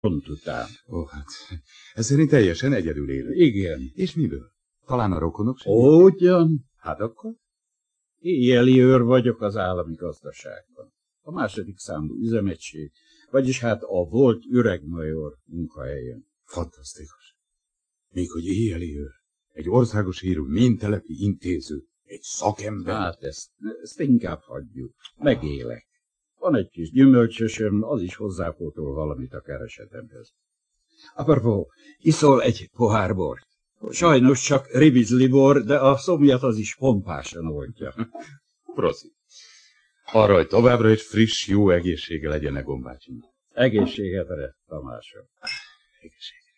pont után. Ó, hát, ez szerint teljesen egyedül élő. Igen. És miből? Talán a rokonok sem? Ugyan. Hát akkor? Éjjeli őr vagyok az állami gazdaságban. A második számú üzemegység, vagyis hát a volt öregmajor munkahelyén. Fantasztikus. Még hogy éjjeli őr. Egy országos hírű mintelepi intéző. Egy szakember. Hát ezt inkább hagyjuk. Megélek. Van egy kis gyümölcsösöm, az is hozzápótol valamit a keresetemhez. Apropó, iszol egy pohár bort? Sajnos csak ribizli bor, de a szomjat az is pompásan oldja. Proszi. Arra, hogy továbbra is friss, jó egészsége legyen a gombácsinak. Egészségetre, Tamásom. Egészségre.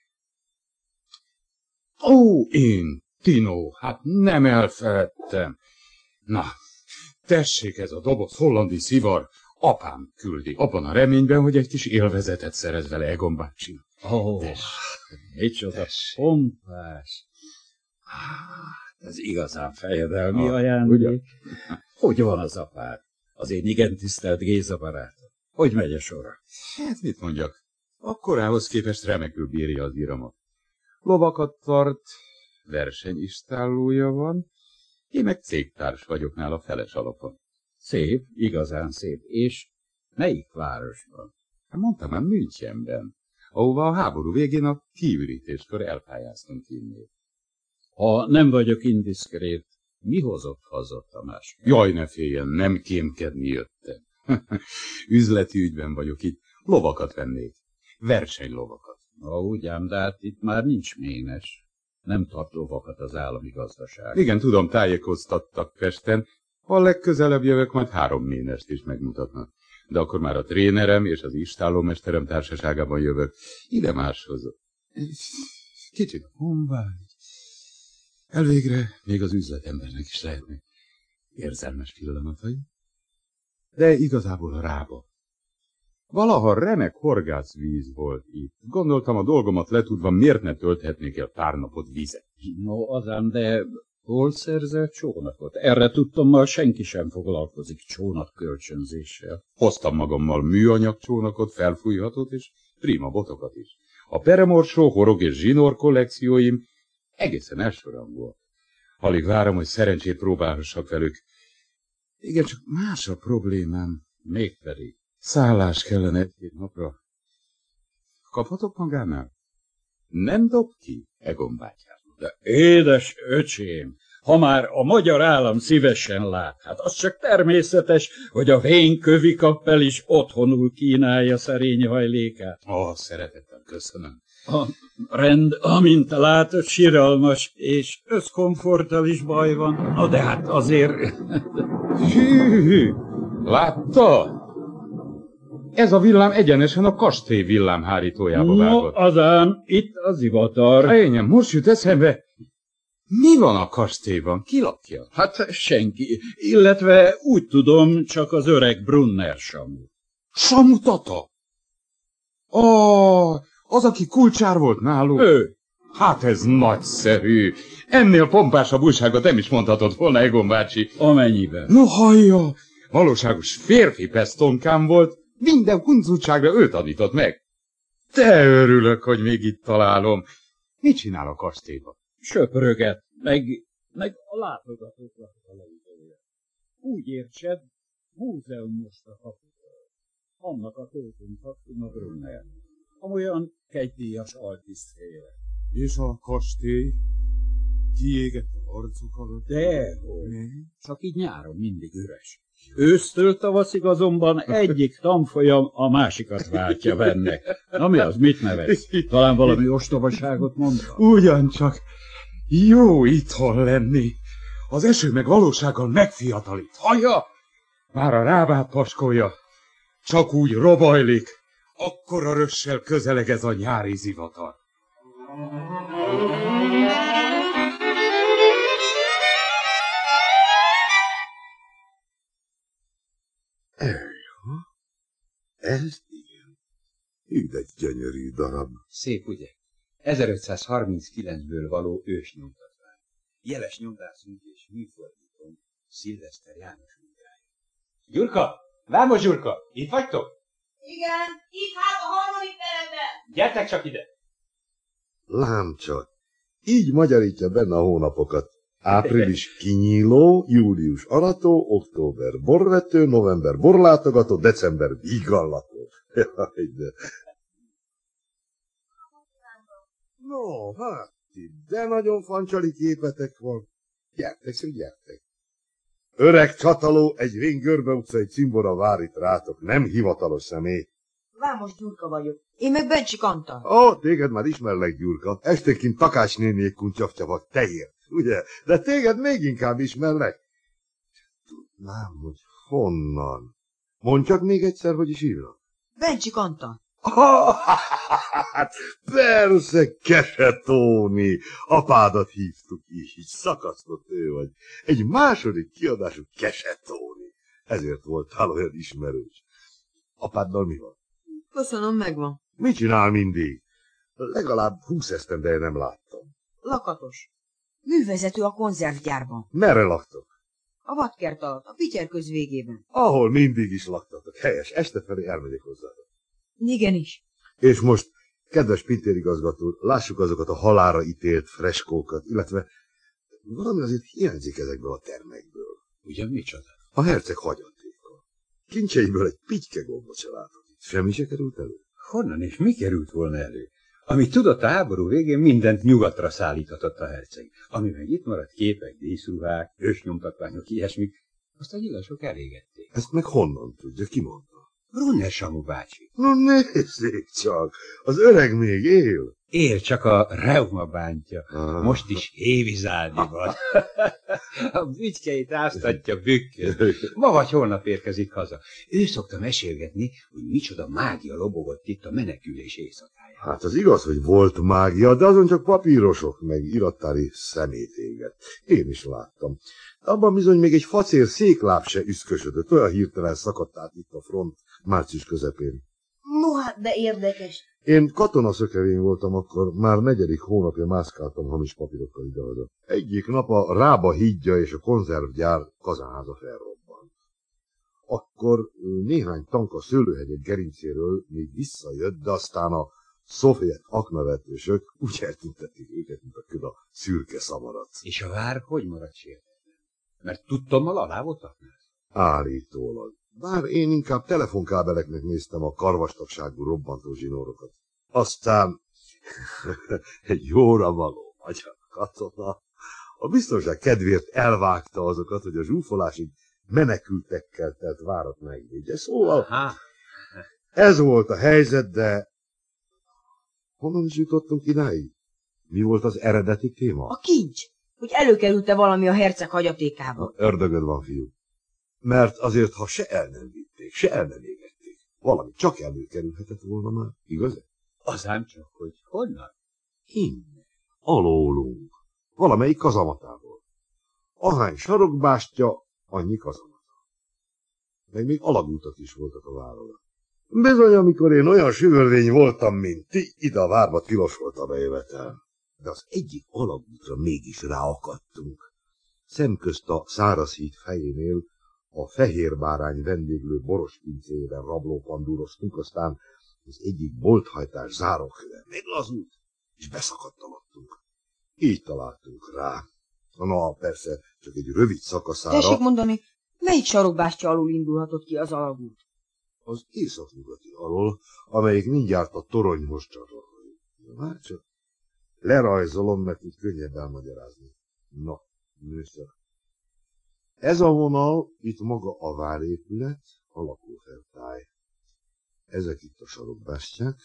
Ó, én, Tino, hát nem elfeledtem. Na, tessék ez a doboz hollandi szivar. Apám küldi, abban a reményben, hogy egy kis élvezetet szerez vele Egon bácsinak. Ó, micsoda pompás. Ez igazán fejedelmi ajándék. Ugye? Hogy van az apád? Az én igen tisztelt Géza barátom. Hogy megy a sora? Hát mit mondjak? Akkorához képest remekül bírja az iramot. Lovakat tart, versenyistállója van, én meg cégtárs vagyok nála feles alapon. Szép, igazán szép. És melyik városban? Hát mondtam már Münchenben, ahova a háború végén a kiürítéskor elpályáztunk innét. Ha nem vagyok indiszkrét, mi hozott haza, Tamás? Jaj, ne féljen, nem kémkedni jöttem. Üzleti ügyben vagyok itt, lovakat vennék, versenylovakat. Ugyan, de hát itt már nincs ménes. Nem tart lovakat az állami gazdaság. Igen, tudom, tájékoztattak Pesten, ha legközelebb jövök, majd 3 ménest is megmutatnak. De akkor már a trénerem és az istállómesterem társaságában jövök. Ide máshoz. Kicsit honvágy. Elvégre még az üzletembernek is lehetnek érzelmes pillanatai. De igazából a rába. Valaha remek horgászvíz volt itt. Gondoltam, a dolgomat letudva miért ne tölthetnék el pár napot vizet. No, azán, de hol szerzel csónakot? Erre tudtommal senki sem foglalkozik csónakkölcsönzéssel. Hoztam magammal műanyag csónakot, felfújhatót és prima botokat is. A peremorsó, horog és zsinór kollekcióim egészen elsőrangúak. Alig várom, hogy szerencsét próbálhassak velük. Igen, csak más a problémám. Mégpedig. Szállás kellene 1-2 napra. Kaphatok magánál? Nem dob ki, Egon bátyám. De édes öcsém, ha már a magyar állam szívesen lát, hát az csak természetes, hogy a vén kövikappel is otthonul kínálja szerény hajlékát. Szeretettel köszönöm. A rend, amint látod, siralmas, és összkomforttal is baj van. Na de hát azért... Hű, látta? Ez a villám egyenesen a kastély villámhárítójába vágott. No, azán, itt az ivatar. Ényem, most jut eszembe. Mi van a kastélyban? Ki lakja? Hát senki, illetve úgy tudom, csak az öreg Brunner Samu. Samu tata? Az, aki kulcsár volt náluk? Ő. Hát ez nagyszerű. Ennél pompásabb újságot nem is mondhatott volna, Egon bácsi. Amennyiben. No hallja, valóságos férfi pesztonkám volt, minden huncutságra ő tanított meg. De örülök, hogy még itt találom. Mit csinál a kastélyban? Söpröget, meg a látogatóknak valamivel. Úgy értsed, múzeumos a kapitől. Annak a Tóthun a Brunner. Amolyan kegydíjas altisztféle. És a kastély kiégett arcok alatt? Dehogy. Csak így nyáron mindig üres. Ősztől tavaszig azonban egyik tanfolyam a másikat váltja benne. Na mi az, mit nevetsz? Talán valami ostobaságot mondta? Ugyancsak jó itthon lenni. Az eső meg valósággal megfiatalít. Hallja? Már a rábát paskolja. Csak úgy robajlik. Akkora rössel közeleg ez a nyári zivatar. Ez igen. Hű, de gyönyörű darab. Szép, ugye? 1539-ből való ősnyomtatvány. Jeles nyomdászunk és műfordítónk Szilveszter János munkája. Gyurka! Vámos Gyurka! Itt vagytok? Igen, itt hát a harmadik teremben. Gyertek csak ide! Lám csak, így magyarítja benne a hónapokat. Április kinyíló, július arató, október borvető, november borlátogató, december vígallató. Jaj, de... No, hát, de nagyon fancsali képetek van. Gyertek, szó, gyertek. Öreg csataló, egy vén Görbe utcai cimbora vár itt rátok, nem hivatalos személy. Vámos Gyurka vagyok. Én meg Bencsik Antal. Ó, téged már ismerlek, Gyurka. Esténként Takács néniék kuntyaftyavak teért, ugye? De téged még inkább ismerlek. Tudnám, hogy honnan. Mondj csak még egyszer, hogy is hívnak. Bencsik Antal. Hát persze, Kesetóni. Apádat hívtuk is, így szakasztott ő vagy. Egy második kiadású Kesetóni. Ezért voltál olyan ismerős. Apáddal mi van? Köszönöm, megvan. Mit csinál mindig? Legalább 20 esztendeje nem láttam. Lakatos. Művezető a konzervgyárban. Merre laktok? A vadkert alatt, a Pityer köz végében. Ahol mindig is laktatok. Helyes, este felé elmegyek hozzátok. Igenis. És most, kedves pintérigazgató, lássuk azokat a halálra ítélt freskókat, illetve valami azért hiányzik ezekből a termekből. Ugyan micsoda? A herceg hagyatéka. Kincseiből egy pityke gombot se látok. Semmi se került elő. Honnan és mi került volna elő? Amit tudott a háború végén, mindent nyugatra szállítatott a herceg. Ami meg itt maradt, képek, díszruhák, ősnyomtatványok, ilyesmik, azt a nyilasok elégették. Ezt meg honnan tudja, ki mondta? Brunner Samu bácsi. No nézzék csak, az öreg még él. Él, csak a reuma bántja. Ah. Most is hévizálni van. A bütykeit áztatja bükköd. Ma vagy holnap érkezik haza. Ő szokta mesélgetni, hogy micsoda mágia lobogott itt a menekülés éjszakáján. Hát az igaz, hogy volt mágia, de azon csak papírosok, meg irattári szemét égett. Én is láttam. Abban bizony még egy facér székláb se üszkösödött, olyan hirtelen szakadt át itt a front március közepén. No hát, de érdekes. Én katonaszökevén voltam akkor, már 4. hónapja mászkáltam hamis papírokkal ide-oda. Egyik nap a Rába hídja és a konzervgyár kazánháza felrobbant. Akkor néhány tank a Szőlőhegyek gerincéről még visszajött, de aztán a szovjet aknavetősök úgy eltüntették őket, mint a köd a szürke szamarat. És a vár hogy maradt sértetlen? Mert tudtommal alá voltak? Állítólag. Bár én inkább telefonkábeleknek néztem a karvastagságú robbantó zsinórokat. Aztán egy jóra való magyar katona a biztonság kedvéért elvágta azokat, hogy a zsúfolásig menekültekkel telt várat megvédje. Szóval Aha. ez volt a helyzet, de honnan is jutottunk idáig? Mi volt az eredeti téma? A kincs. Hogy előkerült-e valami a herceg hagyatékába. Ördögöd van, fiú. Mert azért, ha se el nem vitték, se el nem égették, valami csak előkerülhetett volna már, igaz? Az ám csak, hogy honnan? Innen, alólunk, valamelyik kazamatából. Ahány sarokbástya, annyi kazamata. Meg még alagútak is voltak a várra. Bizony, amikor én olyan süvörvény voltam, mint ti, ide a várba tilos volt a bejövetel. De az egyik alagútra mégis ráakadtunk. Szemközt a Szárazhíd fejénél a Fehérbárány vendéglő boros pincéjében rablópandúroztunk, aztán az egyik bolthajtás záróköve meglazult, és beszakadt alattunk. Így találtunk rá. Na, persze, csak egy rövid szakaszára... Tessék mondani, melyik sarokbástya alul indulhatott ki az alagút? Az északnyugati alól, amelyik mindjárt a toronyhoz csatornul. Már csak lerajzolom, mert így könnyebb elmagyarázni. Na, műszer. Ez a vonal, itt maga a várépület, a lakófeltáj. Ezek itt a sarokbástyák.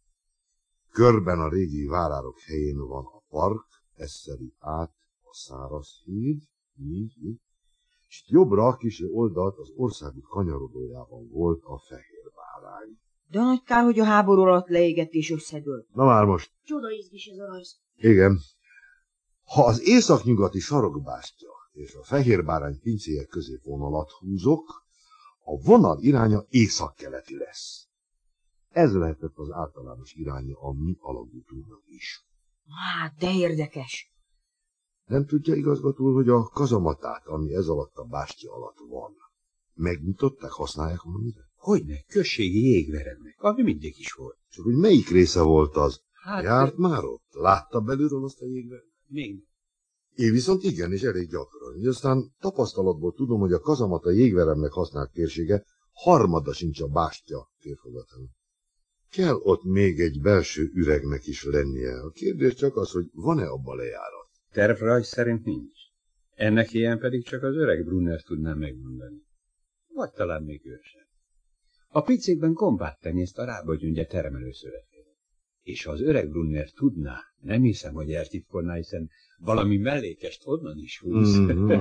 Körben a régi várárok helyén van a park, ez szeri át a Szárazhíd, így. És itt jobbra a kis oldalt az országút kanyarodójában volt a Fehérbárány. De nagy kár, hogy a háború alatt leégett és összedőlt. Na már most. Csoda izgis ez a rajz. Igen. Ha az északnyugati sarokbástya és a Fehérbárány pincéje közé vonalat húzok, a vonal iránya északkeleti lesz. Ez lehetett az általános iránya a mi alagútunknak is. Hát, de érdekes. Nem tudja, igazgató, hogy a kazamatát, ami ez alatt a bástya alatt van, megnyitották, használják valamire? Hogyne, községi jégveremnek, ami mindig is volt. Csak hogy melyik része volt az? Hát, Járt már ott? Látta belülről azt a jégvert? még Én viszont igen, és elég gyakran. Így aztán tapasztalatból tudom, hogy a kazamata jégveremnek használt térsége harmada sincs a bástya térfogatán. Kell ott még egy belső üregnek is lennie. A kérdés csak az, hogy van-e abba lejárat. tervrajz szerint nincs. Ennek ilyen pedig csak az öreg Brunner tudná megmondani. Vagy talán még ő sem. A picékben gombát tenyészt a rábagyüngye termelőszövetére. És ha az öreg Brunner tudná, nem hiszem, hogy eltitkolná, hiszen valami mellékest onnan is húz.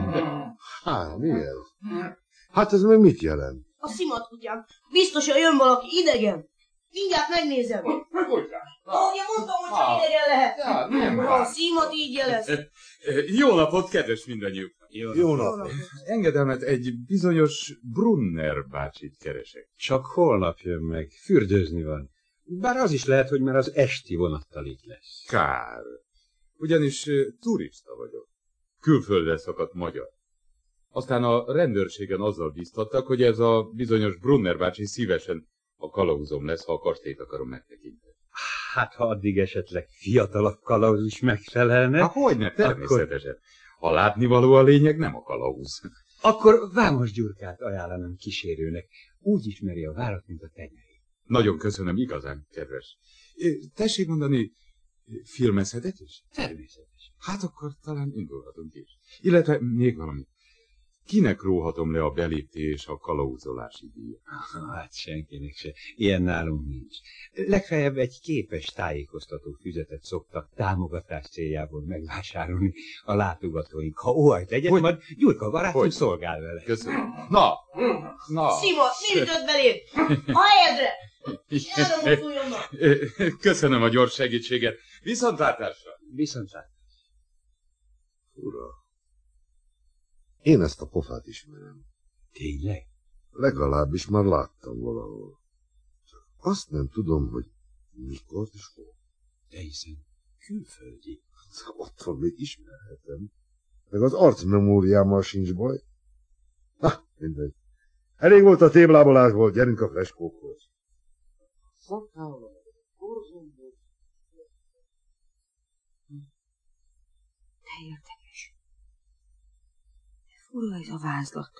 Hát, mi ez? Hát ez meg mit jelent? A szimat kutyám. Biztosan jön valaki idegen. Mindjárt megnézem. Ahogy mondtam, hogy csak idegen lehet. A szimat így jelez. Jó napot, kedves mindannyiuk! Jó napot! Engedelmet, egy bizonyos Brunner bácsit keresek. Csak holnap jön meg, fürdőzni van. Bár az is lehet, hogy már az esti vonattal itt lesz. Kár. Ugyanis turista vagyok. Külföldre szakadt magyar. Aztán a rendőrségen azzal bíztattak, hogy ez a bizonyos Brunner bácsi szívesen a kalauzom lesz, ha a kastélyt akarom megtekinteni. Hát, ha addig esetleg fiatalabb kalauz is megfelelne. Hogyne, természetesen. A látnivaló a lényeg, nem a kalauz. Akkor Vámos Gyurkát ajánlanám kísérőnek. Úgy ismeri a várat, mint a tenyerét. Nagyon köszönöm, igazán kedves. Tessék mondani, filmezhetek is? Természetesen. Hát akkor talán indulhatunk is. Illetve még valami. Kinek róhatom le a belépti és a kalauzolási díjat? Hát senkinek se. Ilyen nálunk nincs. Legfeljebb egy képes tájékoztató füzetet szoktak támogatás céljából megvásárolni a látogatóink. Ha óhajt egyet, Hogy? majd Gyurka barátunk Hogy? szolgál vele. Köszönöm. Na! Szimat, mi ütött beléd? A helyedre! El nem mozduljon ma! Köszönöm a gyors segítséget. Viszontlátásra! Viszontlát. Ura, én ezt a pofát ismerem. Tényleg? Legalábbis már láttam valahol. Csak azt nem tudom, hogy mikor és hol. De hiszen külföldi. Attól még ismerhetem. Meg az arcmemóriámmal sincs baj. Na, mindegy. Elég volt a téblábolásból, gyerünk a freskókhoz. Szakállam, korzomból. De érdekes. De fura ez a vázlat.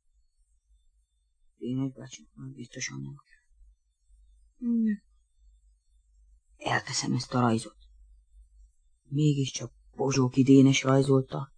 Dénes bácsinak biztosan nem kell. Elteszem ezt a rajzot. Mégiscsak Pozsóki Dénes rajzolta.